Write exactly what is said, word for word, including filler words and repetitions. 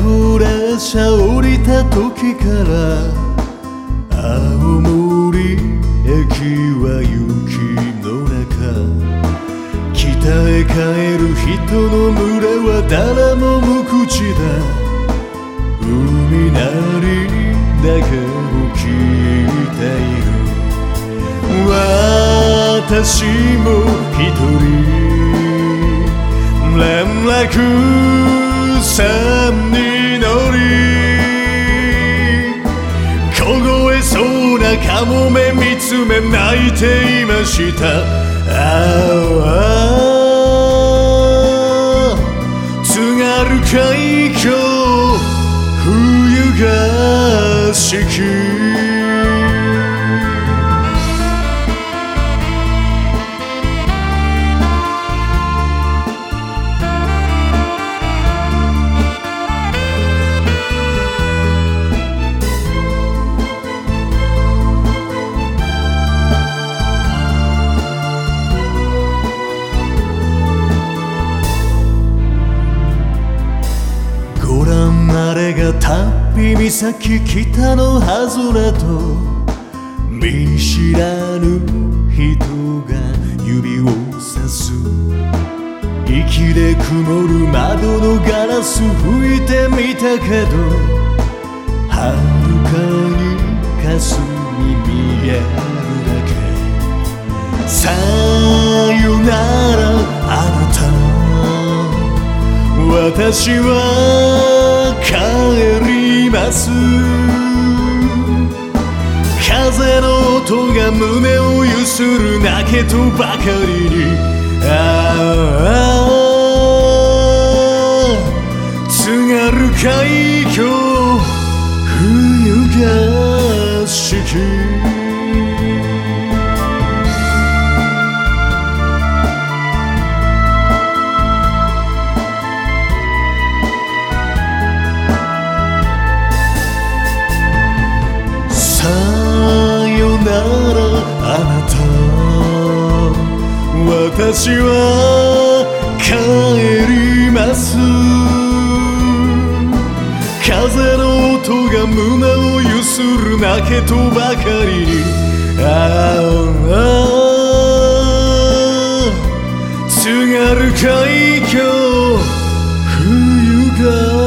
高列車降りた時から青森駅は雪の中、北へ帰る人の群れは誰も無口だ。海鳴りだけを聞いている。私も一人連絡船に乗り、凍えそうなカモメ見つめ泣いていました。ああ津軽海峡冬がしき、あれが旅岬北の外れと、見知らぬ人が指をさす。息で曇る窓のガラス拭いてみたけど、はるかに霞み見えるだけ。さよならあなた、私は帰ります。風の音が胸をゆする泣けとばかりに、ああ津軽海峡冬がしき。さよならあなた、私は帰ります。風の音が胸をゆする泣けとばかりに、ああ津軽海峡冬が